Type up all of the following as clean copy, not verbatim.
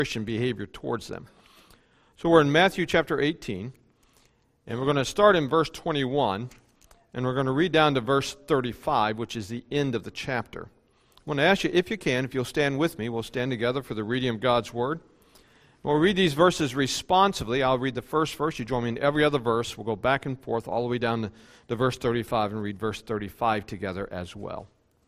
Christian behavior towards them. So we're in Matthew chapter 18, and we're going to start in verse 21, and we're going to read down to verse 35, which is the end of the chapter. I want to ask you, if you can, if you'll stand with me, we'll stand together for the reading of God's Word. We'll read these verses responsively. I'll read the first verse. You join me in every other verse. We'll go back and forth all the way down to verse 35 and read verse 35 together as well.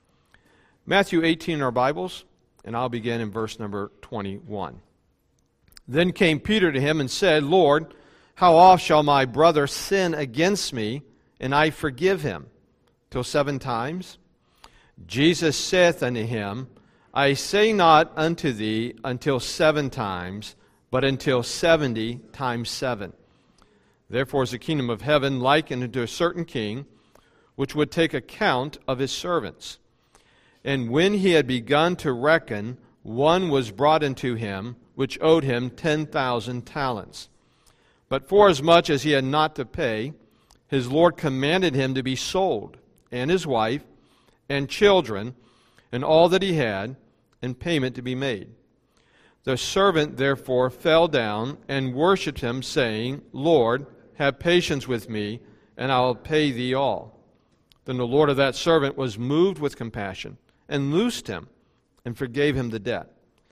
Matthew 18 in our Bibles, and I'll begin in verse number 21. Then came Peter to him and said, Lord, how oft shall my brother sin against me, and I forgive him? Till 7 times? Jesus saith unto him, I say not unto thee until 7 times, but until 70 times 7. Therefore is the kingdom of heaven likened unto a certain king, which would take account of his servants. And when he had begun to reckon, one was brought unto him, which owed him 10,000 talents. But forasmuch as he had not to pay, his Lord commanded him to be sold, and his wife, and children, and all that he had, and payment to be made. The servant therefore fell down and worshipped him, saying, Lord, have patience with me, and I will pay thee all. Then the Lord of that servant was moved with compassion, and loosed him, and forgave him the debt.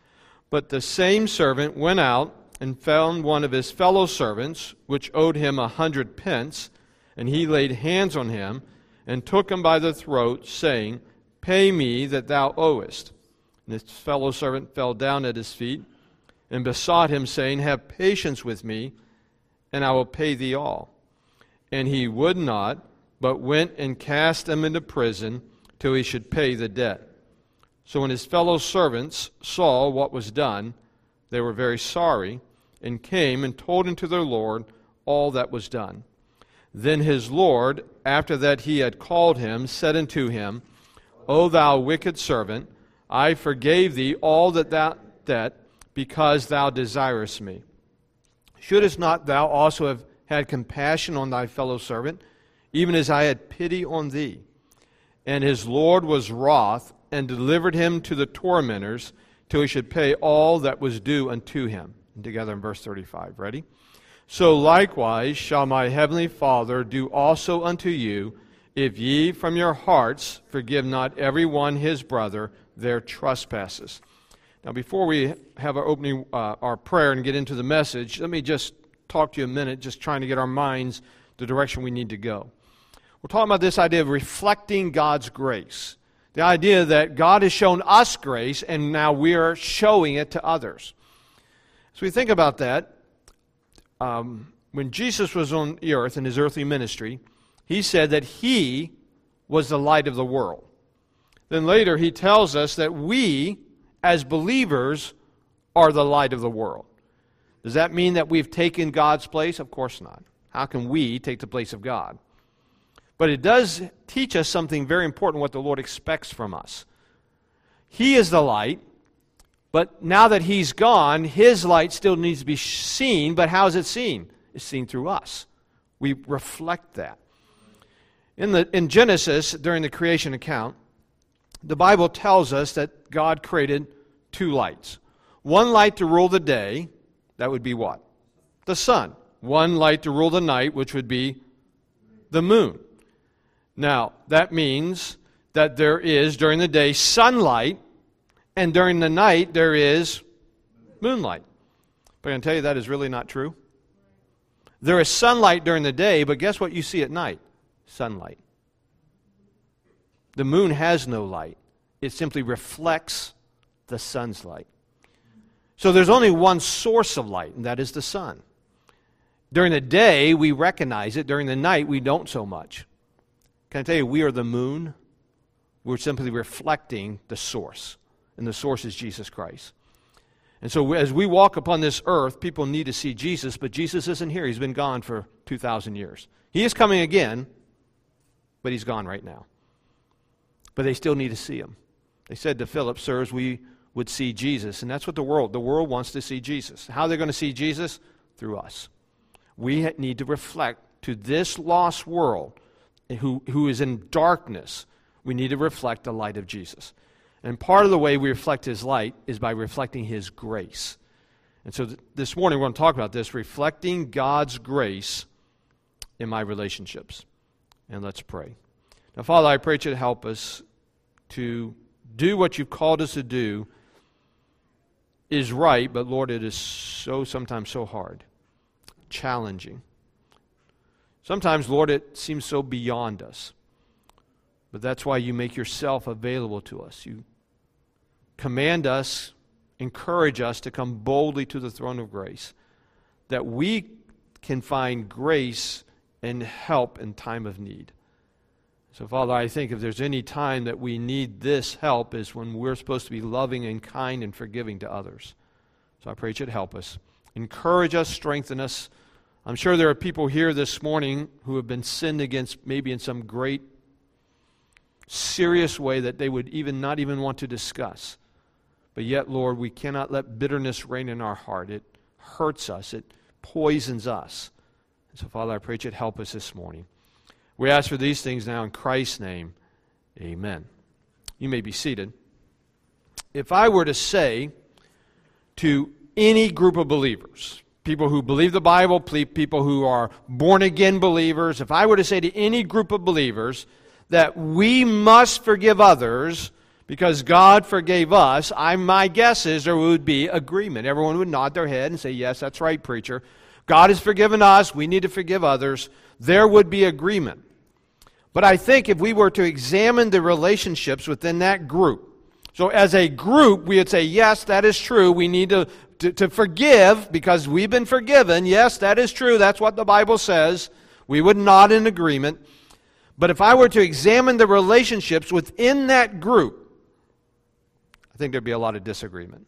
But the same servant went out, and found one of his fellow servants, which owed him 100 pence, and he laid hands on him, and took him by the throat, saying, Pay me that thou owest. And his fellow servant fell down at his feet, and besought him, saying, Have patience with me, and I will pay thee all. And he would not, but went and cast him into prison, till he should pay the debt. So when his fellow servants saw what was done, they were very sorry, and came and told unto their Lord all that was done. Then his Lord, after that he had called him, said unto him, O thou wicked servant, I forgave thee all that debt, because thou desirest me. Shouldest not thou also have had compassion on thy fellow servant, even as I had pity on thee? And his Lord was wroth, and delivered him to the tormentors, till he should pay all that was due unto him. And together in verse 35. Ready? So likewise shall my heavenly Father do also unto you, if ye from your hearts forgive not every one his brother their trespasses. Now, before we have our prayer and get into the message, let me just talk to you a minute, just trying to get our minds the direction we need to go. We're talking about this idea of reflecting God's grace. The idea that God has shown us grace, and now we are showing it to others. So we think about that. When Jesus was on the earth in his earthly ministry, he said that he was the light of the world. Then later he tells us that we, as believers, are the light of the world. Does that mean that we've taken God's place? Of course not. How can we take the place of God? But it does teach us something very important, what the Lord expects from us. He is the light, but now that he's gone, his light still needs to be seen, but how is it seen? It's seen through us. We reflect that. In Genesis, during the creation account, the Bible tells us that God created 2 lights. One light to rule the day, that would be what? The sun. One light to rule the night, which would be the moon. Now, that means that there is, during the day, sunlight, and during the night, there is moonlight. But I can tell you that is really not true. There is sunlight during the day, but guess what you see at night? Sunlight. The moon has no light. It simply reflects the sun's light. So there's only one source of light, and that is the sun. During the day, we recognize it. During the night, we don't so much. Can I tell you, we are the moon. We're simply reflecting the source, and the source is Jesus Christ. And so as we walk upon this earth, people need to see Jesus, but Jesus isn't here. He's been gone for 2,000 years. He is coming again, but he's gone right now. But they still need to see him. They said to Philip, Sirs, we would see Jesus. And that's what the world wants to see Jesus. How are they going to see Jesus? Through us. We need to reflect to this lost world who is in darkness. We need to reflect the light of Jesus. And part of the way we reflect his light is by reflecting his grace. And so this morning we're going to talk about this, reflecting God's grace in my relationships. And let's pray. Now, Father, I pray you to help us to do what you've called us to do is right, but Lord, it is sometimes so hard, challenging. Sometimes, Lord, it seems so beyond us. But that's why you make yourself available to us. You command us, encourage us to come boldly to the throne of grace, that we can find grace and help in time of need. So, Father, I think if there's any time that we need this help is when we're supposed to be loving and kind and forgiving to others. So I pray you'd help us. Encourage us, strengthen us. I'm sure there are people here this morning who have been sinned against maybe in some great, serious way that they would not even want to discuss. But yet, Lord, we cannot let bitterness reign in our heart. It hurts us. It poisons us. And so, Father, I pray you'd help us this morning. We ask for these things now in Christ's name. Amen. You may be seated. If I were to say to any group of believers, people who believe the Bible, people who are born-again believers, if I were to say to any group of believers that we must forgive others because God forgave us, my guess is there would be agreement. Everyone would nod their head and say, yes, that's right, preacher. God has forgiven us. We need to forgive others. There would be agreement. But I think if we were to examine the relationships within that group, so as a group, we would say, yes, that is true. We need to forgive because we've been forgiven. Yes, that is true. That's what the Bible says. We would nod in agreement. But if I were to examine the relationships within that group, I think there'd be a lot of disagreement.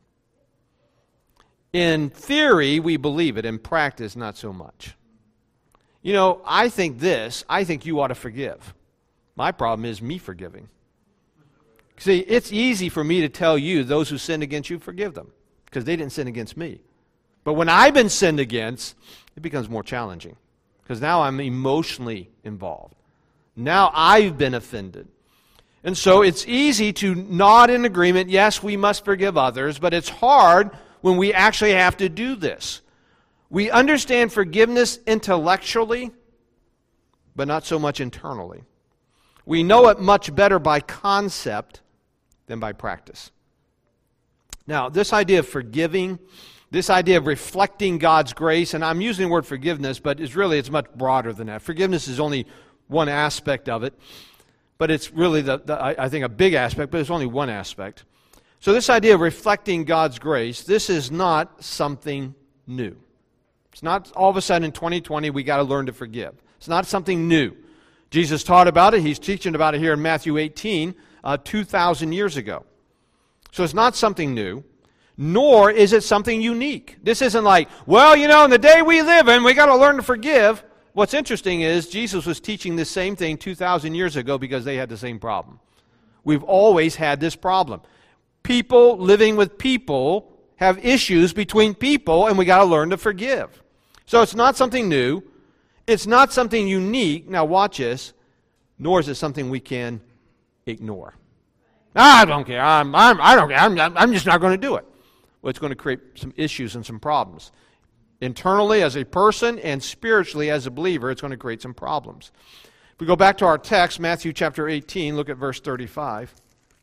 In theory, we believe it. In practice, not so much. You know, I think you ought to forgive. My problem is me forgiving. See, it's easy for me to tell you, those who sin against you, forgive them, because they didn't sin against me. But when I've been sinned against, it becomes more challenging, because now I'm emotionally involved. Now I've been offended. And so it's easy to nod in agreement, yes, we must forgive others, but it's hard when we actually have to do this. We understand forgiveness intellectually, but not so much internally. We know it much better by concept than by practice. Now, this idea of forgiving, this idea of reflecting God's grace, and I'm using the word forgiveness, but it's much broader than that. Forgiveness is only one aspect of it, but it's really, I think, a big aspect, but it's only one aspect. So this idea of reflecting God's grace, this is not something new. It's not all of a sudden in 2020 we got to learn to forgive. It's not something new. Jesus taught about it. He's teaching about it here in Matthew 18, 2,000 years ago. So it's not something new, nor is it something unique. This isn't like, well, in the day we live in, we got to learn to forgive. What's interesting is Jesus was teaching this same thing 2,000 years ago because they had the same problem. We've always had this problem. People living with people have issues between people, and we got to learn to forgive. So it's not something new. It's not something unique. Now watch this. Nor is it something we can ignore. I don't care. I don't care. I'm just not going to do it. Well, it's going to create some issues and some problems. Internally as a person and spiritually as a believer, it's going to create some problems. If we go back to our text, Matthew chapter 18, look at verse 35.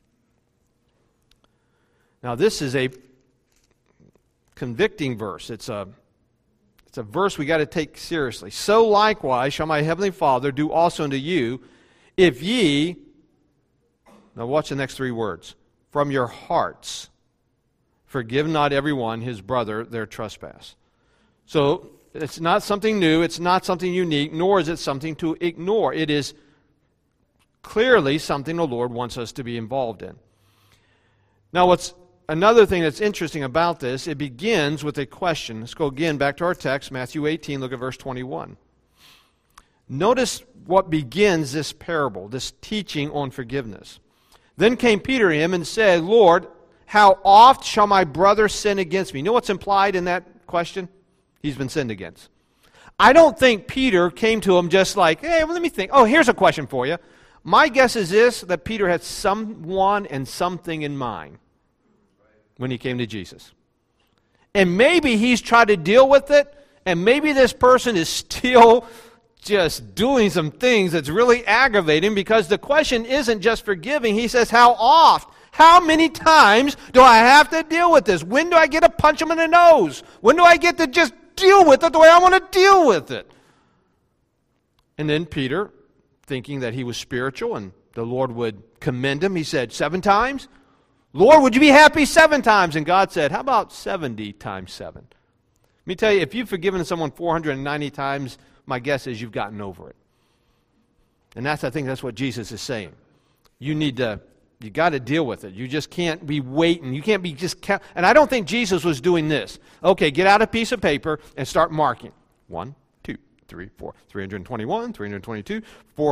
Now this is a convicting verse. It's a verse we got to take seriously. So likewise shall my heavenly Father do also unto you, if ye, now watch the next three words, from your hearts forgive not everyone his brother their trespass. So it's not something new, it's not something unique, nor is it something to ignore. It is clearly something the Lord wants us to be involved in. Now another thing that's interesting about this, it begins with a question. Let's go again back to our text, Matthew 18, look at verse 21. Notice what begins this parable, this teaching on forgiveness. Then came Peter to him and said, Lord, how oft shall my brother sin against me? You know what's implied in that question? He's been sinned against. I don't think Peter came to him just like, hey, well, let me think. Oh, here's a question for you. My guess is this, that Peter had someone and something in mind when he came to Jesus. And maybe he's tried to deal with it, and maybe this person is still just doing some things that's really aggravating, because the question isn't just forgiving. He says, how oft? How many times do I have to deal with this? When do I get to punch him in the nose? When do I get to just deal with it the way I want to deal with it? And then Peter, thinking that he was spiritual and the Lord would commend him, he said, 7 times? Lord, would you be happy 7 times? And God said, how about 70 times 7? Let me tell you, if you've forgiven someone 490 times, my guess is you've gotten over it. And I think that's what Jesus is saying. You got to deal with it. You just can't be waiting. You can't be and I don't think Jesus was doing this. Okay, get out a piece of paper and start marking. 1, 2, 3, 4, 321, 322,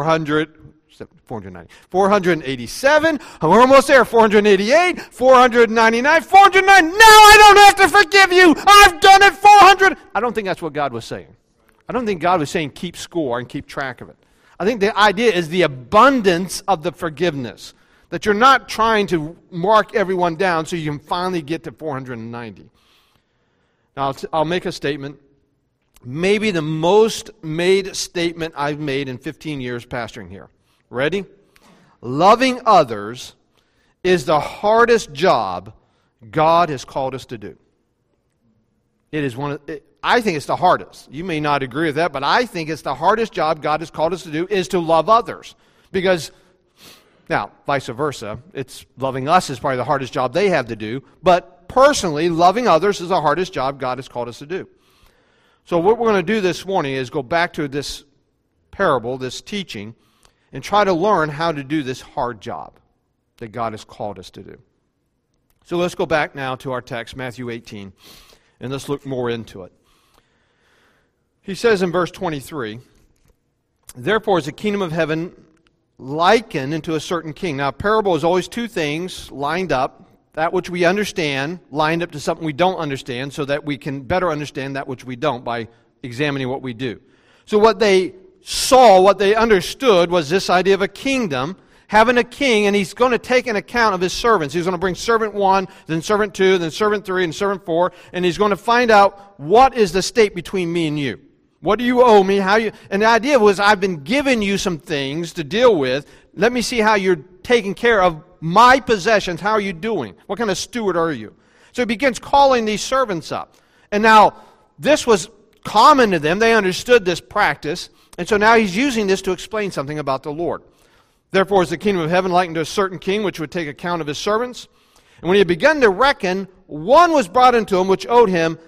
490, 487, we're almost there, 488, 499, 409. Now I don't have to forgive you. I've done it 400. I don't think that's what God was saying. I don't think God was saying keep score and keep track of it. I think the idea is the abundance of the forgiveness. That you're not trying to mark everyone down so you can finally get to 490. Now, I'll make a statement. Maybe the most made statement I've made in 15 years pastoring here. Ready? Loving others is the hardest job God has called us to do. It is I think it's the hardest. You may not agree with that, but I think it's the hardest job God has called us to do is to love others. Because, now, vice versa, it's loving us is probably the hardest job they have to do, but personally, loving others is the hardest job God has called us to do. So what we're going to do this morning is go back to this parable, this teaching, and try to learn how to do this hard job that God has called us to do. So let's go back now to our text, Matthew 18, and let's look more into it. He says in verse 23, therefore is the kingdom of heaven likened unto a certain king. Now, a parable is always 2 things lined up. That which we understand lined up to something we don't understand so that we can better understand that which we don't by examining what we do. So what they saw, what they understood was this idea of a kingdom, having a king, and he's going to take an account of his servants. He's going to bring servant 1, then servant 2, then servant 3, and servant 4, and he's going to find out what is the state between me and you. What do you owe me? And the idea was, I've been giving you some things to deal with. Let me see how you're taking care of my possessions. How are you doing? What kind of steward are you? So he begins calling these servants up. And now, this was common to them. They understood this practice. And so now he's using this to explain something about the Lord. Therefore is the kingdom of heaven likened to a certain king, which would take account of his servants. And when he had begun to reckon, one was brought unto him, which owed him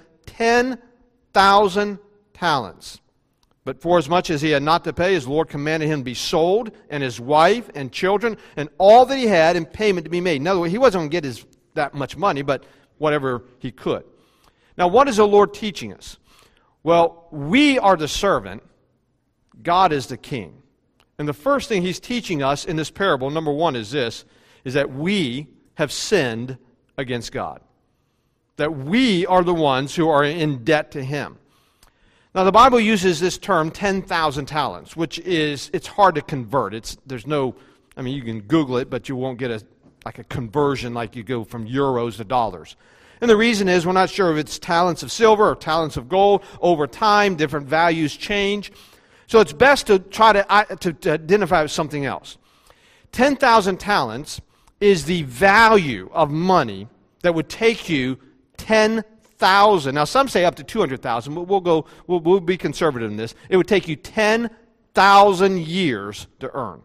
10,000 talents. But forasmuch as he had not to pay, his Lord commanded him to be sold, and his wife and children, and all that he had in payment to be made. In other words, he wasn't going to get that much money, but whatever he could. Now, what is the Lord teaching us? Well, we are the servant. God is the king. And the first thing he's teaching us in this parable, number 1, is this, is that we have sinned against God. That we are the ones who are in debt to him. Now, the Bible uses this term, 10,000 talents, which it's hard to convert. You can Google it, but you won't get a conversion like you go from euros to dollars. And the reason is we're not sure if it's talents of silver or talents of gold. Over time, different values change. So it's best to try to identify with something else. 10,000 talents is the value of money that would take you 10,000. Now, some say up to 200,000, but we'll be conservative in this. It would take you 10,000 years to earn.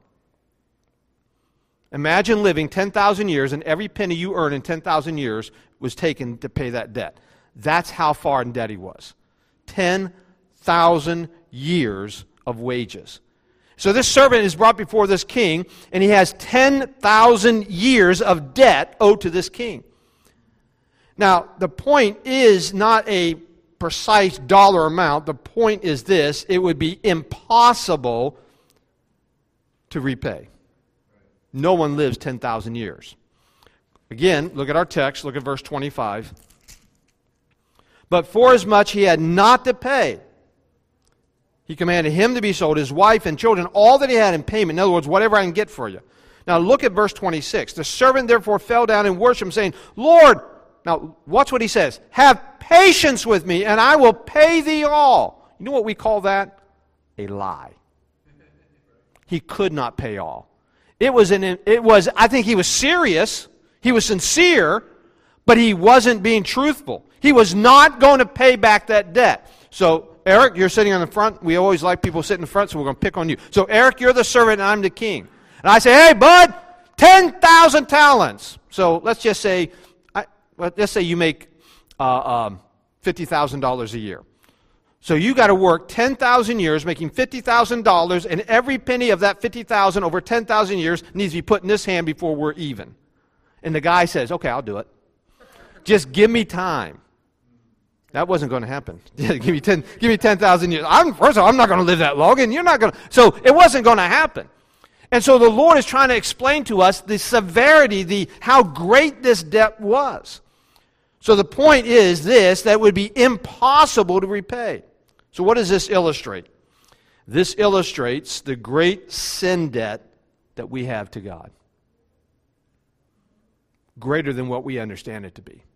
Imagine living 10,000 years, and every penny you earn in 10,000 years was taken to pay that debt. That's how far in debt he was. 10,000 years of wages. So this servant is brought before this king, and he has 10,000 years of debt owed to this king. Now, the point is not a precise dollar amount. The point is this: it would be impossible to repay. No one lives 10,000 years. Again, look at our text. Look at verse 25. But forasmuch he had not to pay, he commanded him to be sold, his wife and children, all that he had in payment. In other words, whatever I can get for you. Now look at verse 26. The servant therefore fell down and worshipped him, saying, Lord, Now, watch what he says. Have patience with me, and I will pay thee all. You know what we call that? A lie. He could not pay all. I think he was serious. He was sincere, but he wasn't being truthful. He was not going to pay back that debt. So, Eric, you're sitting on the front. We always like people sitting in the front, so we're going to pick on you. So, Eric, you're the servant, and I'm the king. And I say, hey, bud, 10,000 talents. So, let's just say you make $50,000 a year. So you got to work 10,000 years, making $50,000, and every penny of that 50,000 over 10,000 years needs to be put in this hand before we're even. And the guy says, okay, I'll do it. Just give me time. That wasn't going to happen. give me 10,000 years. First of all, I'm not going to live that long, and you're not going to. So it wasn't going to happen. And so the Lord is trying to explain to us the severity, how great this debt was. So the point is this, that it would be impossible to repay. So what does this illustrate? This illustrates the great sin debt that we have to God. Greater than what we understand it to be.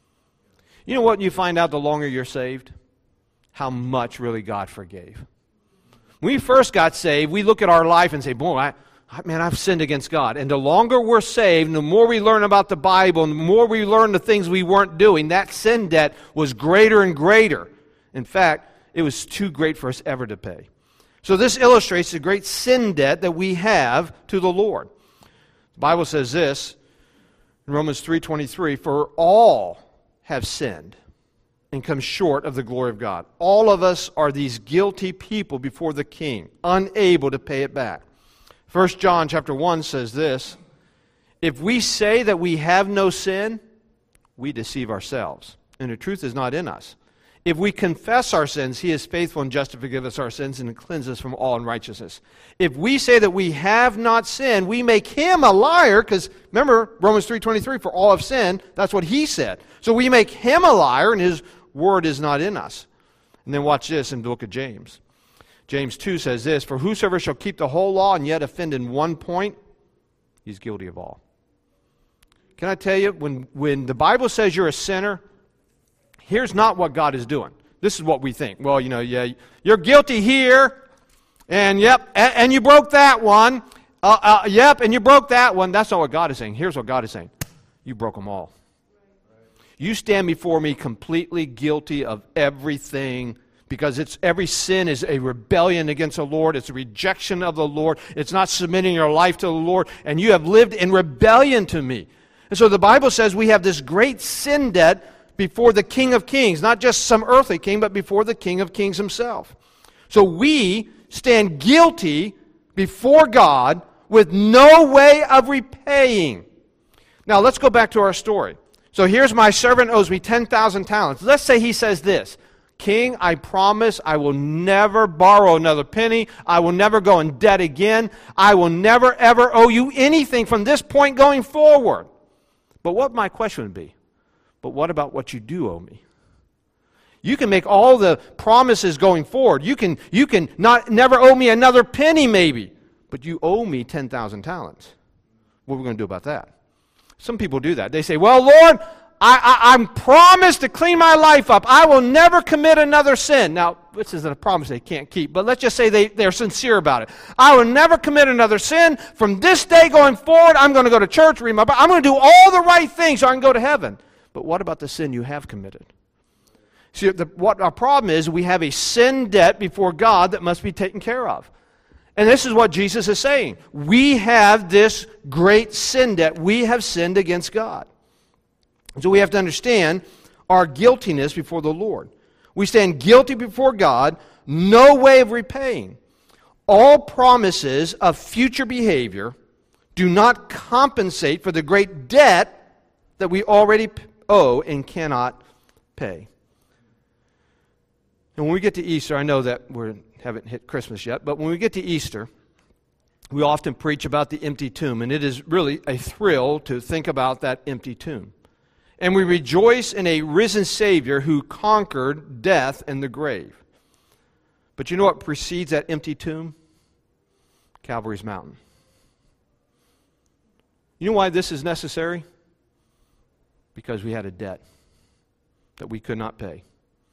You know what you find out the longer you're saved? How much really God forgave. When we first got saved, we look at our life and say, boy, I've sinned against God. And the longer we're saved, the more we learn about the Bible, and the more we learn the things we weren't doing, that sin debt was greater and greater. In fact, it was too great for us ever to pay. So this illustrates the great sin debt that we have to the Lord. The Bible says this in Romans 3:23, for all have sinned and come short of the glory of God. All of us are these guilty people before the King, unable to pay it back. 1 John chapter 1 says this, if we say that we have no sin, we deceive ourselves, and the truth is not in us. If we confess our sins, He is faithful and just to forgive us our sins and cleanse us from all unrighteousness. If we say that we have not sinned, we make Him a liar, because remember, Romans 3:23, for all have sinned, that's what He said. So we make Him a liar, and His word is not in us. And then watch this in the book of James. James 2 says this, for whosoever shall keep the whole law and yet offend in one point, he's guilty of all. Can I tell you, when the Bible says you're a sinner, here's not what God is doing. This is what we think. Well, yeah, you're guilty here, and yep, and you broke that one. Yep, and you broke that one. That's not what God is saying. Here's what God is saying. You broke them all. You stand before me completely guilty of everything, because every sin is a rebellion against the Lord. It's a rejection of the Lord. It's not submitting your life to the Lord, and you have lived in rebellion to me. And so the Bible says we have this great sin debt before the King of Kings, not just some earthly king, but before the King of Kings Himself. So we stand guilty before God with no way of repaying. Now let's go back to our story. So here's my servant owes me 10,000 talents. Let's say he says this, King, I promise I will never borrow another penny. I will never go in debt again. I will never ever owe you anything from this point going forward. But what my question would be, but what about what you do owe me? You can make all the promises going forward. You can never owe me another penny maybe, but you owe me 10,000 talents. What are we going to do about that? Some people do that. They say, well, Lord, I'm promised to clean my life up. I will never commit another sin. Now, this isn't a promise they can't keep, but let's just say they're sincere about it. I will never commit another sin. From this day going forward, I'm going to go to church, read my Bible. I'm going to do all the right things so I can go to heaven. But what about the sin you have committed? See, what our problem is, we have a sin debt before God that must be taken care of. And this is what Jesus is saying. We have this great sin debt. We have sinned against God. So we have to understand our guiltiness before the Lord. We stand guilty before God, no way of repaying. All promises of future behavior do not compensate for the great debt that we already owe and cannot pay. And when we get to Easter, I know that we haven't hit Christmas yet, but when we get to Easter, we often preach about the empty tomb, and it is really a thrill to think about that empty tomb. And we rejoice in a risen Savior who conquered death and the grave. But you know what precedes that empty tomb? Calvary's mountain. You know why this is necessary? because we had a debt that we could not pay.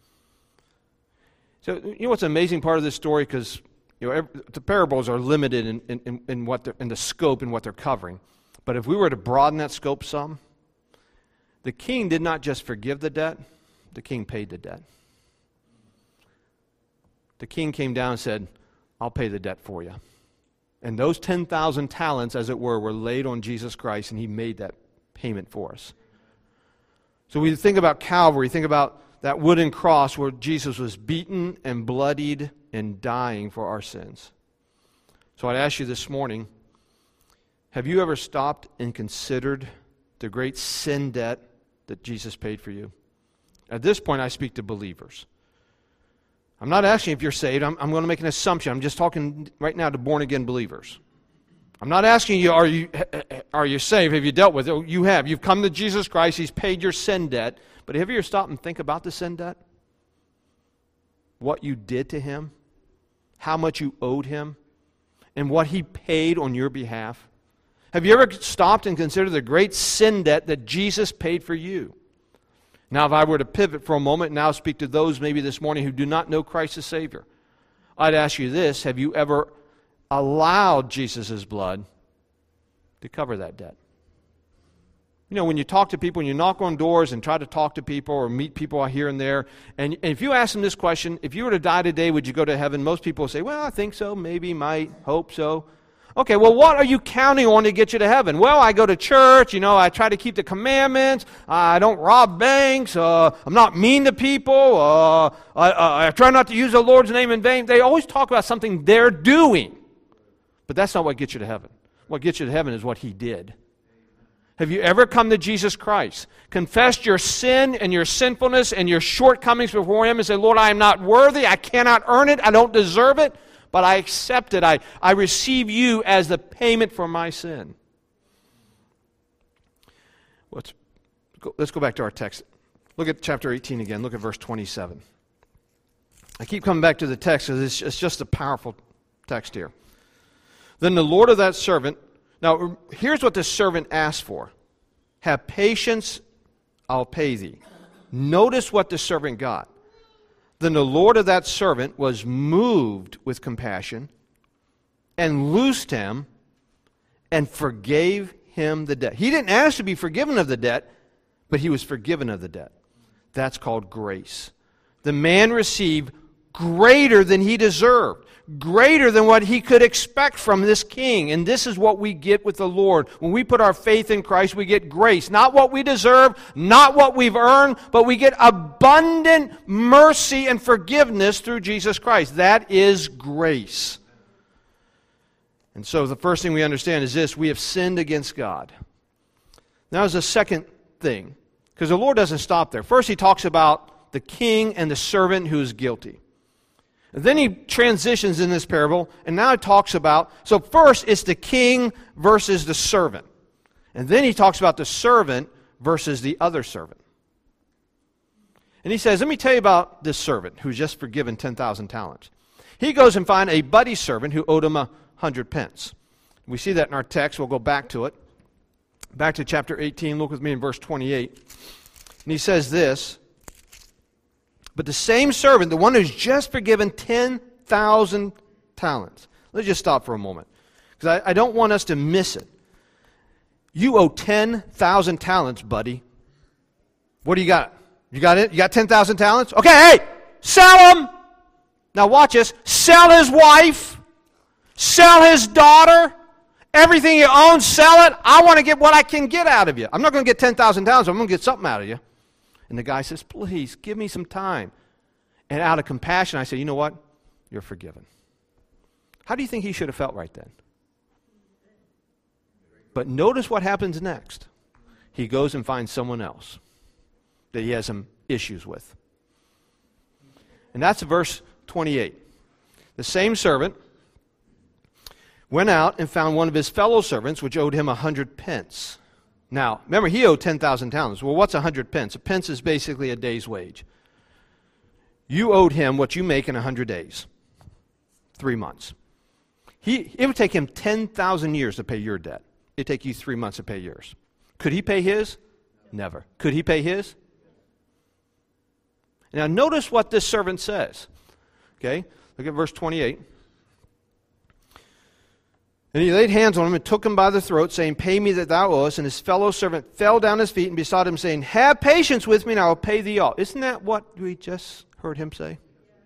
So, you know what's an amazing part of this story? Because the parables are limited in what in the scope and what they're covering. But if we were to broaden that scope some, the king did not just forgive the debt, the king paid the debt. The king came down and said, I'll pay the debt for you. And those 10,000 talents, as it were laid on Jesus Christ, and he made that payment for us. So we think about Calvary, think about that wooden cross where Jesus was beaten and bloodied and dying for our sins. So I'd ask you this morning, have you ever stopped and considered the great sin debt that Jesus paid for you? At this point, I speak to believers. I'm not asking if you're saved. I'm going to make an assumption. I'm just talking right now to born-again believers. I'm not asking you, are you saved? Have you dealt with it? You have. You've come to Jesus Christ. He's paid your sin debt. But have you ever stopped and think about the sin debt? What you did to him? How much you owed him? And what he paid on your behalf? Have you ever stopped and considered the great sin debt that Jesus paid for you? Now, if I were to pivot for a moment and now speak to those maybe this morning who do not know Christ as Savior, I'd ask you this: have you ever allowed Jesus' blood to cover that debt? You know, when you talk to people, when you knock on doors and try to talk to people or meet people here and there, and if you ask them this question, if you were to die today, would you go to heaven? Most people will say, well, I think so, maybe, might, hope so. Okay, well, what are you counting on to get you to heaven? Well, I go to church, I try to keep the commandments, I don't rob banks, I'm not mean to people, I try not to use the Lord's name in vain. They always talk about something they're doing. But that's not what gets you to heaven. What gets you to heaven is what he did. Have you ever come to Jesus Christ, confessed your sin and your sinfulness and your shortcomings before him and said, Lord, I am not worthy, I cannot earn it, I don't deserve it, but I accept it. I receive you as the payment for my sin. Let's go back to our text. Look at chapter 18 again. Look at verse 27. I keep coming back to the text because it's just a powerful text here. Then the Lord of that servant, now here's what the servant asked for. Have patience, I'll pay thee. Notice what the servant got. Then the Lord of that servant was moved with compassion and loosed him and forgave him the debt. He didn't ask to be forgiven of the debt, but he was forgiven of the debt. That's called grace. The man received greater than he deserved, greater than what he could expect from this king. And this is what we get with the Lord. When we put our faith in Christ, we get grace. Not what we deserve, not what we've earned, but we get abundant mercy and forgiveness through Jesus Christ. That is grace. And so the first thing we understand is this: we have sinned against God. Now there's a second thing, because the Lord doesn't stop there. First he talks about the king and the servant who is guilty. And then he transitions in this parable, and now he talks about, so first it's the king versus the servant. And then he talks about the servant versus the other servant. And he says, let me tell you about this servant who's just forgiven 10,000 talents. He goes and finds a buddy servant who owed him 100 pence. We see that in our text. We'll go back to it. Back to chapter 18. Look with me in verse 28. And he says this: but the same servant, the one who's just forgiven 10,000 talents. Let's just stop for a moment, because I don't want us to miss it. You owe 10,000 talents, buddy. What do you got? You got it? You got 10,000 talents? Okay, hey, sell them. Now watch this. Sell his wife. Sell his daughter. Everything you own, sell it. I want to get what I can get out of you. I'm not going to get 10,000 talents. I'm going to get something out of you. And the guy says, please, give me some time. And out of compassion, I say, you know what? You're forgiven. How do you think he should have felt right then? But notice what happens next. He goes and finds someone else that he has some issues with. And that's verse 28. The same servant went out and found one of his fellow servants, which owed him 100 pence. Now, remember, he owed 10,000 talents. Well, what's 100 pence? A pence is basically a day's wage. You owed him what you make in 100 days, 3 months. It would take him 10,000 years to pay your debt. It'd take you 3 months to pay yours. Could he pay his? Never. Could he pay his? Now notice what this servant says. Okay, look at verse 28. And he laid hands on him and took him by the throat, saying, "Pay me that thou owest." And his fellow servant fell down at his feet and besought him, saying, "Have patience with me, and I will pay thee all." Isn't that what we just heard him say?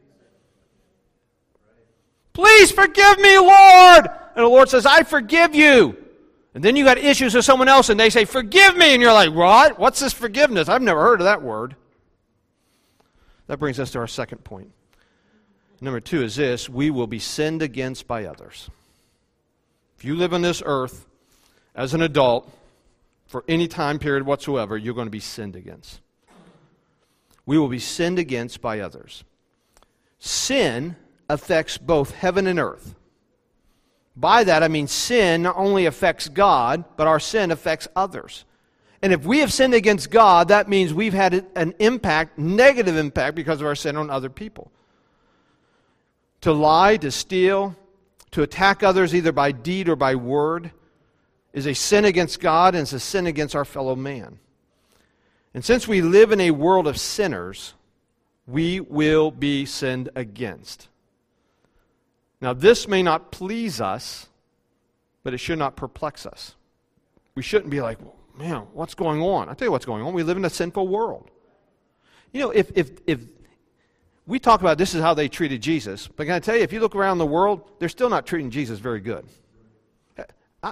"Please forgive me, Lord." And the Lord says, "I forgive you." And then you got issues with someone else, and they say, "Forgive me." And you're like, "What? What's this forgiveness? I've never heard of that word." That brings us to our second point. Number 2 is this: we will be sinned against by others. If you live on this earth as an adult for any time period whatsoever, you're going to be sinned against. We will be sinned against by others. Sin affects both heaven and earth. By that I mean sin not only affects God, but our sin affects others. And if we have sinned against God, that means we've had an impact, negative impact, because of our sin on other people. To lie, to steal, to attack others either by deed or by word is a sin against God, and it's a sin against our fellow man. And since we live in a world of sinners, we will be sinned against. Now, this may not please us, but it should not perplex us. We shouldn't be like, "Man, what's going on?" I'll tell you what's going on. We live in a sinful world. You know, if we talk about this is how they treated Jesus, but can I tell you, if you look around the world, they're still not treating Jesus very good. I'm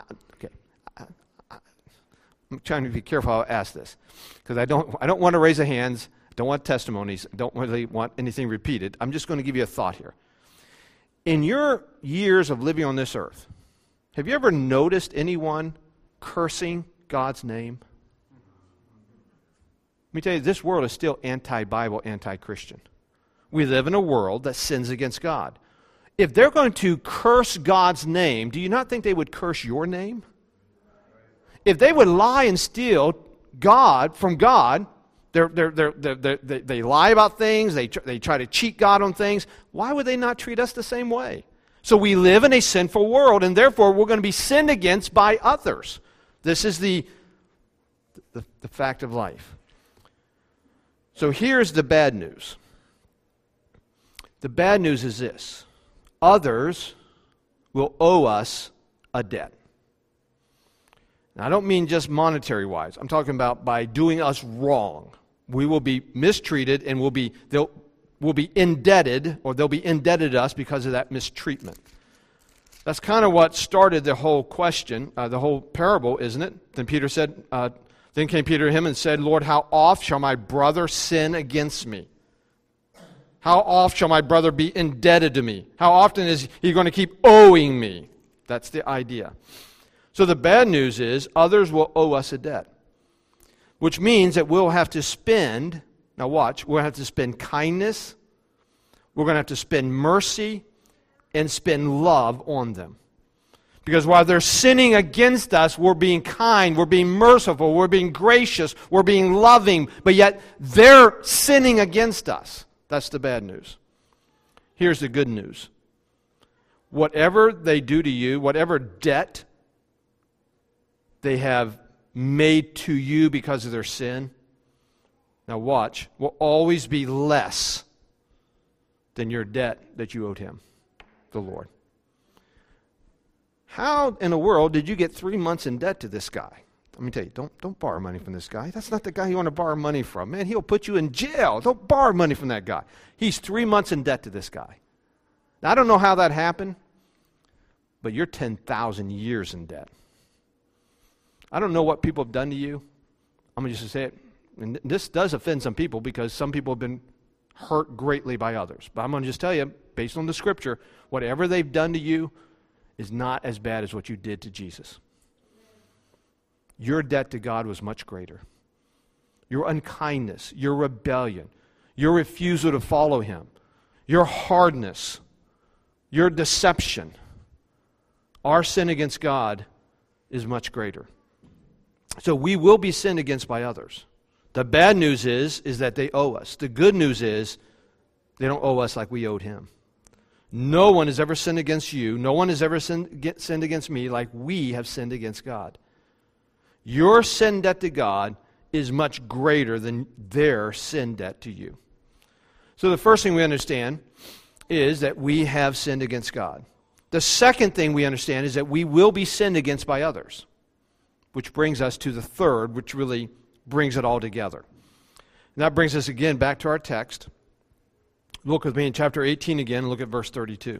trying to be careful how I ask this, because I don't want to raise the hands, don't want testimonies, don't really want anything repeated. I'm just going to give you a thought here. In your years of living on this earth, have you ever noticed anyone cursing God's name? Let me tell you, this world is still anti-Bible, anti-Christian. We live in a world that sins against God. If they're going to curse God's name, do you not think they would curse your name? If they would lie and steal from God, they lie about things, they try to cheat God on things, why would they not treat us the same way? So we live in a sinful world, and therefore we're going to be sinned against by others. This is the fact of life. So here's the bad news. The bad news is this: others will owe us a debt. Now, I don't mean just monetary-wise. I'm talking about by doing us wrong. We will be mistreated, and we'll be indebted, or they'll be indebted to us because of that mistreatment. That's kind of what started the whole question, the whole parable, isn't it? Then Peter said, then came Peter to him and said, "Lord, how oft shall my brother sin against me? How oft shall my brother be indebted to me? How often is he going to keep owing me?" That's the idea. So the bad news is others will owe us a debt, which means that we'll have to spend, now watch, we'll have to spend kindness, we're going to have to spend mercy, and spend love on them. Because while they're sinning against us, we're being kind, we're being merciful, we're being gracious, we're being loving, but yet they're sinning against us. That's the bad news. Here's the good news. Whatever they do to you, whatever debt they have made to you because of their sin, now watch, will always be less than your debt that you owed him, the Lord. How in the world did you get 3 months in debt to this guy? Let me tell you, don't borrow money from this guy. That's not the guy you want to borrow money from. Man, he'll put you in jail. Don't borrow money from that guy. He's 3 months in debt to this guy. Now, I don't know how that happened, but you're 10,000 years in debt. I don't know what people have done to you. I'm going to just say it. And this does offend some people because some people have been hurt greatly by others. But I'm going to just tell you, based on the Scripture, whatever they've done to you is not as bad as what you did to Jesus. Your debt to God was much greater. Your unkindness, your rebellion, your refusal to follow him, your hardness, your deception, our sin against God is much greater. So we will be sinned against by others. The bad news is that they owe us. The good news is they don't owe us like we owed him. No one has ever sinned against you. No one has ever sinned against me like we have sinned against God. Your sin debt to God is much greater than their sin debt to you. So the first thing we understand is that we have sinned against God. The second thing we understand is that we will be sinned against by others, which brings us to the third, which really brings it all together. And that brings us again back to our text. Look with me in chapter 18 again, look at verse 32.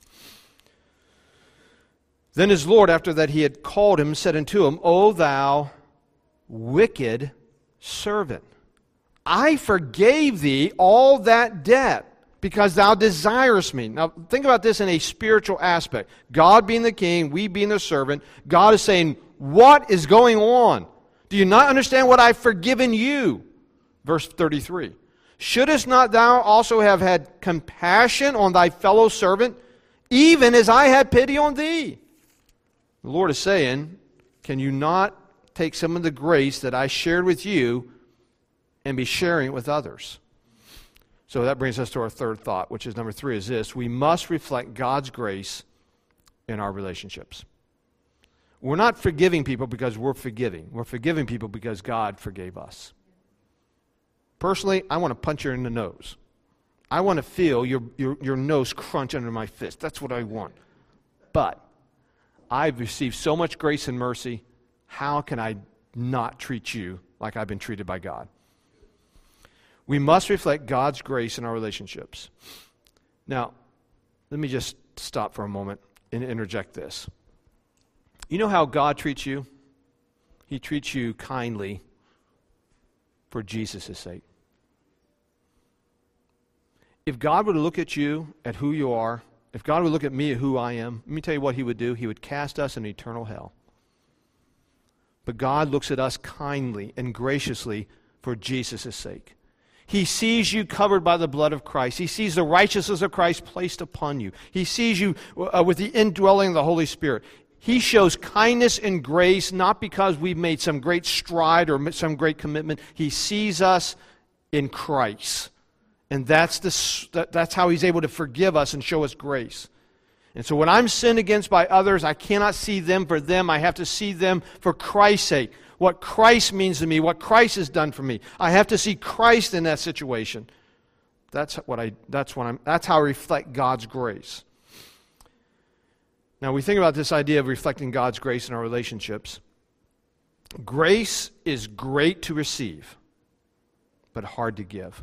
Then his Lord, after that he had called him, said unto him, O thou wicked servant, I forgave thee all that debt, because thou desirest me. Now, think about this in a spiritual aspect. God being the king, we being the servant, God is saying, what is going on? Do you not understand what I've forgiven you? Verse 33. Shouldest not thou also have had compassion on thy fellow servant, even as I had pity on thee? The Lord is saying, can you not take some of the grace that I shared with you and be sharing it with others? So that brings us to our third thought, which is number 3, is this. We must reflect God's grace in our relationships. We're not forgiving people because we're forgiving. We're forgiving people because God forgave us. Personally, I want to punch you in the nose. I want to feel your nose crunch under my fist. That's what I want. But I've received so much grace and mercy. How can I not treat you like I've been treated by God? We must reflect God's grace in our relationships. Now, let me just stop for a moment and interject this. You know how God treats you? He treats you kindly for Jesus' sake. If God were to look at you, at who you are, if God would look at me at who I am, let me tell you what He would do. He would cast us in eternal hell. But God looks at us kindly and graciously for Jesus' sake. He sees you covered by the blood of Christ. He sees the righteousness of Christ placed upon you. He sees you with the indwelling of the Holy Spirit. He shows kindness and grace not because we've made some great stride or some great commitment. He sees us in Christ. And that's how He's able to forgive us and show us grace. And so when I'm sinned against by others, I cannot see them for them. I have to see them for Christ's sake. What Christ means to me, what Christ has done for me. I have to see Christ in that situation. That's how I reflect God's grace. Now, we think about this idea of reflecting God's grace in our relationships. Grace is great to receive, but hard to give.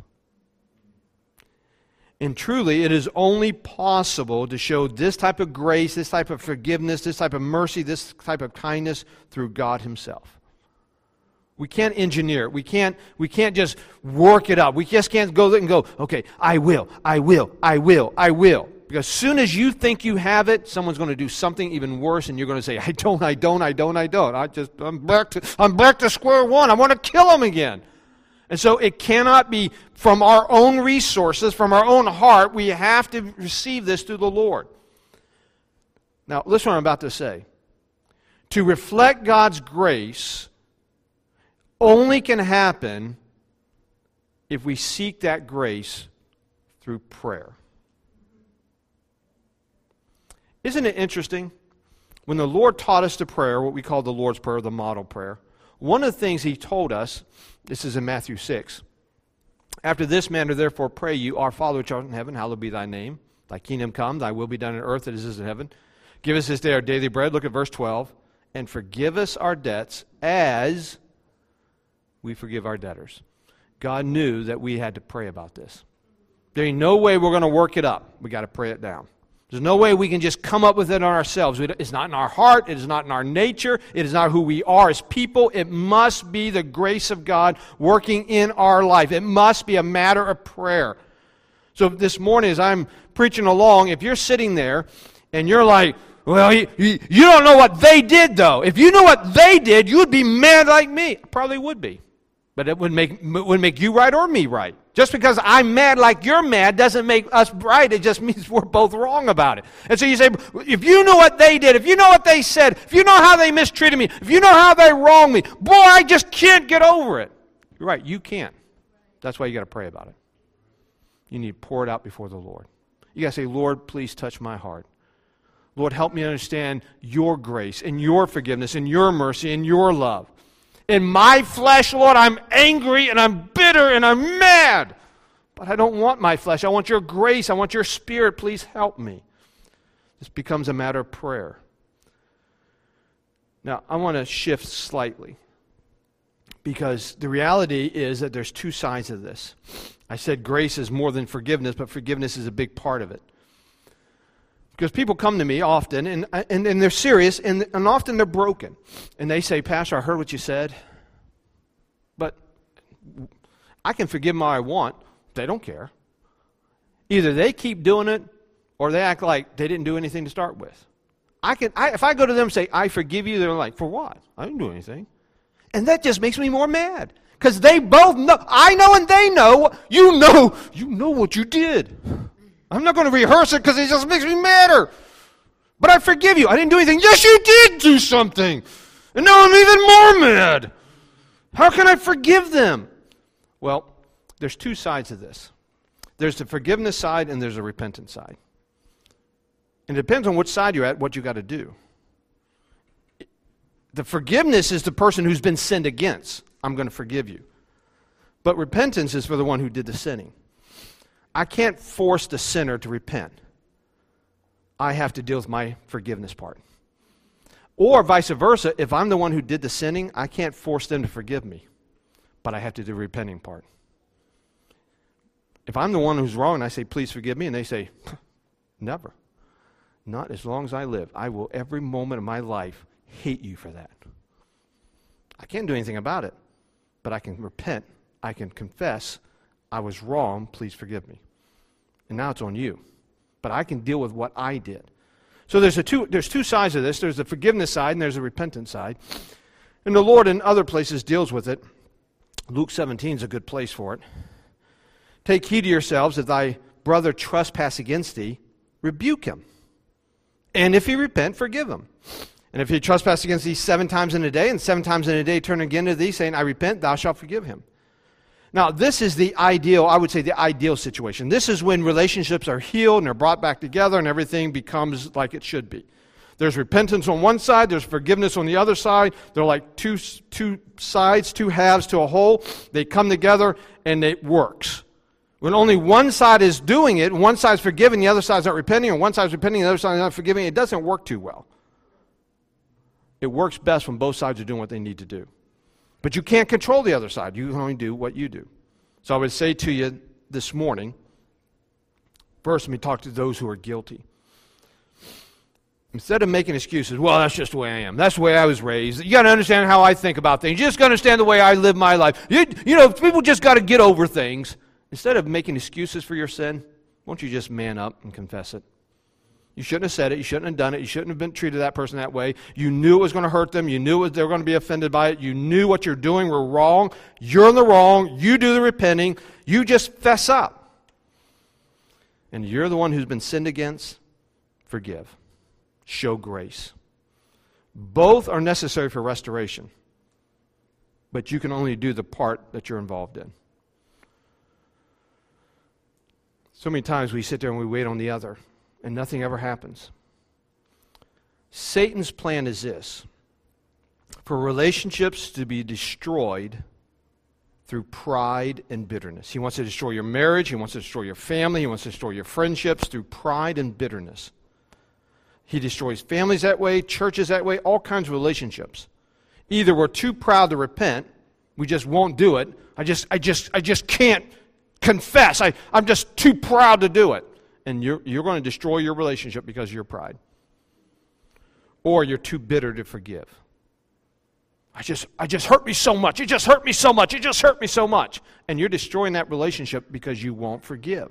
And truly, it is only possible to show this type of grace, this type of forgiveness, this type of mercy, this type of kindness through God Himself. We can't engineer it. We can't just work it up. We just can't go and go, okay, I will. Because as soon as you think you have it, someone's going to do something even worse, and you're going to say, I don't. I'm back to square one. I want to kill them again. And so it cannot be from our own resources, from our own heart. We have to receive this through the Lord. Now, listen to what I'm about to say. To reflect God's grace only can happen if we seek that grace through prayer. Isn't it interesting? When the Lord taught us to pray, what we call the Lord's Prayer, the model prayer, one of the things He told us, this is in Matthew 6, after this manner therefore pray you, Our Father which art in heaven, hallowed be thy name. Thy kingdom come, thy will be done on earth as it is in heaven. Give us this day our daily bread. Look at verse 12. And forgive us our debts as we forgive our debtors. God knew that we had to pray about this. There ain't no way we're going to work it up. We got to pray it down. There's no way we can just come up with it on ourselves. It's not in our heart. It is not in our nature. It is not who we are as people. It must be the grace of God working in our life. It must be a matter of prayer. So this morning as I'm preaching along, if you're sitting there and you're like, well, you don't know what they did though. If you knew what they did, you would be mad like me. I probably would be. But it wouldn't make you right or me right. Just because I'm mad like you're mad doesn't make us right. It just means we're both wrong about it. And so you say, if you know what they did, if you know what they said, if you know how they mistreated me, if you know how they wronged me, boy, I just can't get over it. You're right, you can't. That's why you got to pray about it. You need to pour it out before the Lord. You got to say, Lord, please touch my heart. Lord, help me understand your grace and your forgiveness and your mercy and your love. In my flesh, Lord, I'm angry and I'm bitter and I'm mad. But I don't want my flesh. I want your grace. I want your Spirit. Please help me. This becomes a matter of prayer. Now, I want to shift slightly, because the reality is that there's two sides of this. I said grace is more than forgiveness, but forgiveness is a big part of it. Because people come to me often, and they're serious, and often they're broken. And they say, Pastor, I heard what you said, but I can forgive them all I want. They don't care. Either they keep doing it, or they act like they didn't do anything to start with. If I go to them and say, I forgive you, they're like, for what? I didn't do anything. And that just makes me more mad. Because they both know, I know and they know, you know what you did. I'm not going to rehearse it because it just makes me madder. But I forgive you. I didn't do anything. Yes, you did do something. And now I'm even more mad. How can I forgive them? Well, there's two sides of this. There's the forgiveness side and there's a repentance side. And it depends on which side you're at, what you got to do. The forgiveness is the person who's been sinned against. I'm going to forgive you. But repentance is for the one who did the sinning. I can't force the sinner to repent. I have to deal with my forgiveness part. Or vice versa, if I'm the one who did the sinning, I can't force them to forgive me. But I have to do the repenting part. If I'm the one who's wrong and I say, please forgive me, and they say, never. Not as long as I live. I will every moment of my life hate you for that. I can't do anything about it, but I can repent. I can confess I was wrong. Please forgive me. And now it's on you. But I can deal with what I did. So there's two sides of this. There's the forgiveness side and there's the repentance side. And the Lord in other places deals with it. Luke 17 is a good place for it. Take heed to yourselves, if thy brother trespass against thee, rebuke him. And if he repent, forgive him. And if he trespass against thee 7 times in a day, and 7 times in a day turn again to thee, saying, I repent, thou shalt forgive him. Now, this is the ideal, I would say the ideal situation. This is when relationships are healed and are brought back together and everything becomes like it should be. There's repentance on one side, there's forgiveness on the other side. They're like two sides, two halves to a whole. They come together and it works. When only one side is doing it, one side's forgiving, the other side's not repenting, or one side's repenting, the other side's not forgiving, it doesn't work too well. It works best when both sides are doing what they need to do. But you can't control the other side. You can only do what you do. So I would say to you this morning, first let me talk to those who are guilty. Instead of making excuses, well, that's just the way I am. That's the way I was raised. You got to understand how I think about things. You just got to understand the way I live my life. You know, people just got to get over things. Instead of making excuses for your sin, won't you just man up and confess it? You shouldn't have said it. You shouldn't have done it. You shouldn't have been treated that person that way. You knew it was going to hurt them. You knew they were going to be offended by it. You knew what you're doing were wrong. You're in the wrong. You do the repenting. You just fess up. And you're the one who's been sinned against. Forgive. Show grace. Both are necessary for restoration. But you can only do the part that you're involved in. So many times we sit there and we wait on the other, and nothing ever happens. Satan's plan is this: for relationships to be destroyed through pride and bitterness. He wants to destroy your marriage, he wants to destroy your family, he wants to destroy your friendships through pride and bitterness. He destroys families that way, churches that way, all kinds of relationships. Either we're too proud to repent, we just won't do it. I just can't confess. I'm just too proud to do it. And you're going to destroy your relationship because of your pride. Or you're too bitter to forgive. I just hurt me so much. It just hurt me so much. It just hurt me so much. And you're destroying that relationship because you won't forgive.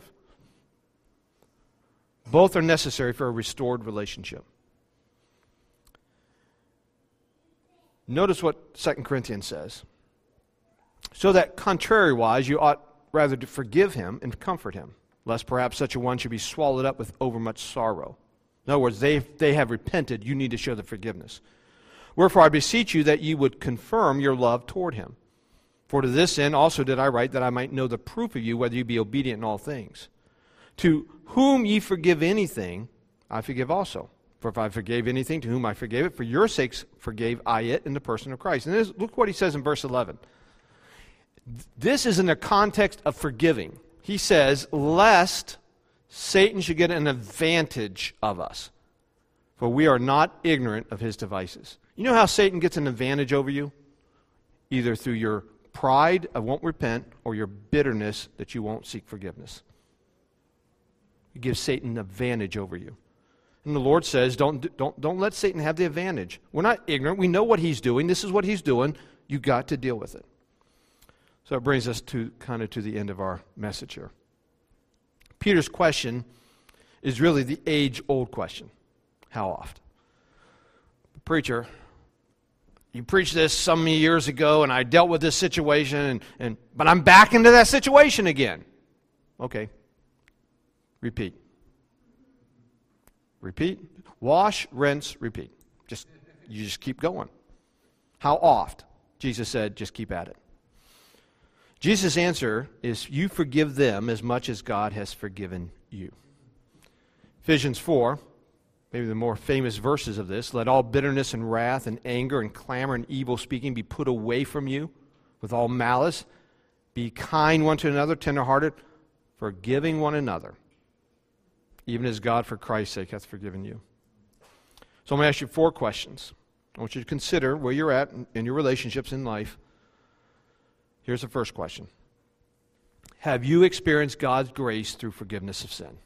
Both are necessary for a restored relationship. Notice what 2 Corinthians says. So that contrariwise you ought rather to forgive him and comfort him, lest perhaps such a one should be swallowed up with overmuch sorrow. In other words, they have repented. You need to show the forgiveness. Wherefore I beseech you that ye would confirm your love toward him. For to this end also did I write, that I might know the proof of you, whether you be obedient in all things. To whom ye forgive anything, I forgive also. For if I forgave anything to whom I forgave it, for your sakes forgave I it in the person of Christ. And look what he says in verse 11. This is in the context of forgiving. He says, lest Satan should get an advantage of us, for we are not ignorant of his devices. You know how Satan gets an advantage over you? Either through your pride of won't repent or your bitterness that you won't seek forgiveness. He gives Satan an advantage over you. And the Lord says, don't let Satan have the advantage. We're not ignorant. We know what he's doing. This is what he's doing. You got to deal with it. So it brings us to kind of to the end of our message here. Peter's question is really the age-old question. How oft? Preacher, you preached this so many years ago, and I dealt with this situation, but I'm back into that situation again. Okay. Repeat. Repeat. Wash, rinse, repeat. You just keep going. How oft? Jesus said, just keep at it. Jesus' answer is, you forgive them as much as God has forgiven you. Ephesians 4, maybe the more famous verses of this, let all bitterness and wrath and anger and clamor and evil speaking be put away from you with all malice. Be kind one to another, tenderhearted, forgiving one another, even as God for Christ's sake hath forgiven you. So I'm going to ask you 4 questions. I want you to consider where you're at in your relationships in life. Here's the first question. Have you experienced God's grace through forgiveness of sin?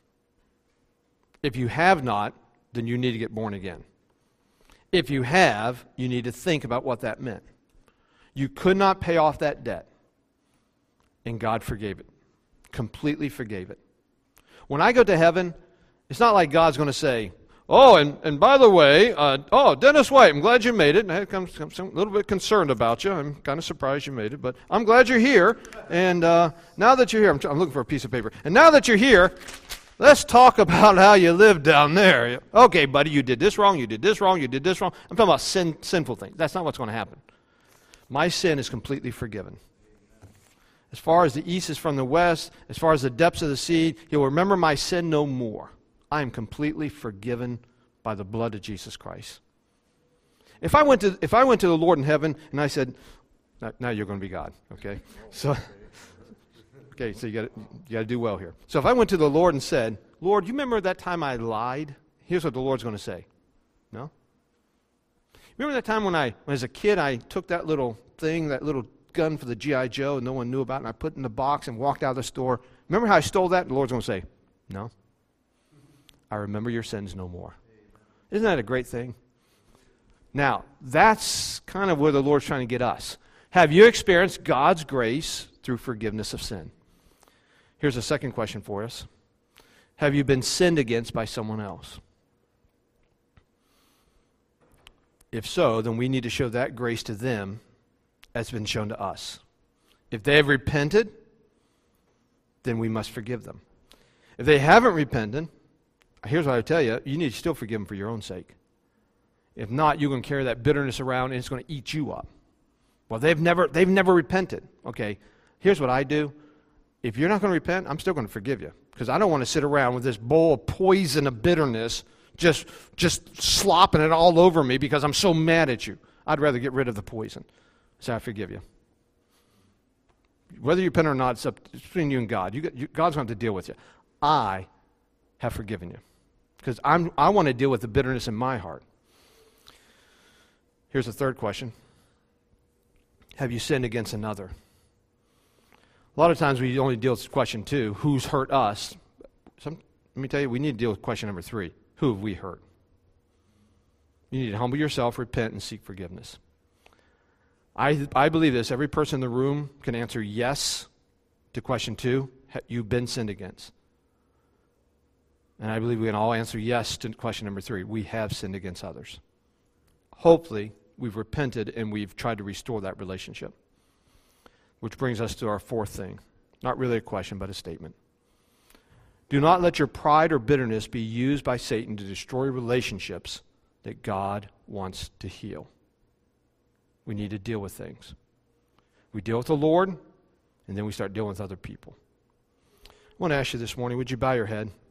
If you have not, then you need to get born again. If you have, you need to think about what that meant. You could not pay off that debt, and God forgave it. Completely forgave it. When I go to heaven, it's not like God's going to say, oh, and by the way, Dennis White, I'm glad you made it. I'm a little bit concerned about you. I'm kind of surprised you made it, but I'm glad you're here. And now that you're here, I'm looking for a piece of paper. And now that you're here, let's talk about how you lived down there. Okay, buddy, you did this wrong, you did this wrong, you did this wrong. I'm talking about sinful things. That's not what's going to happen. My sin is completely forgiven. As far as the east is from the west, as far as the depths of the sea, he'll remember my sin no more. I am completely forgiven by the blood of Jesus Christ. If I went to the Lord in heaven and I said, now you're going to be God, okay? So you got to do well here. So if I went to the Lord and said, Lord, you remember that time I lied? Here's what the Lord's going to say. No? Remember that time when as a kid, I took that little thing, that little gun for the G.I. Joe and no one knew about it, and I put it in the box and walked out of the store. Remember how I stole that? And the Lord's going to say, no. I remember your sins no more. Isn't that a great thing? Now, that's kind of where the Lord's trying to get us. Have you experienced God's grace through forgiveness of sin? Here's a second question for us. Have you been sinned against by someone else? If so, then we need to show that grace to them as been shown to us. If they have repented, then we must forgive them. If they haven't repented, here's what I tell you, you need to still forgive them for your own sake. If not, you're going to carry that bitterness around and it's going to eat you up. Well, they've never repented. Okay, here's what I do. If you're not going to repent, I'm still going to forgive you. Because I don't want to sit around with this bowl of poison of bitterness just slopping it all over me because I'm so mad at you. I'd rather get rid of the poison. So I forgive you. Whether you repent or not, it's between you and God. God's going to have to deal with you. I have forgiven you. Because I want to deal with the bitterness in my heart. Here's the third question. Have you sinned against another? A lot of times we only deal with question 2, who's hurt us? Let me tell you, we need to deal with question number 3, who have we hurt? You need to humble yourself, repent, and seek forgiveness. I believe this. Every person in the room can answer yes to question 2. You've been sinned against. And I believe we can all answer yes to question number 3. We have sinned against others. Hopefully, we've repented and we've tried to restore that relationship. Which brings us to our fourth thing. Not really a question, but a statement. Do not let your pride or bitterness be used by Satan to destroy relationships that God wants to heal. We need to deal with things. We deal with the Lord, and then we start dealing with other people. I want to ask you this morning, would you bow your head?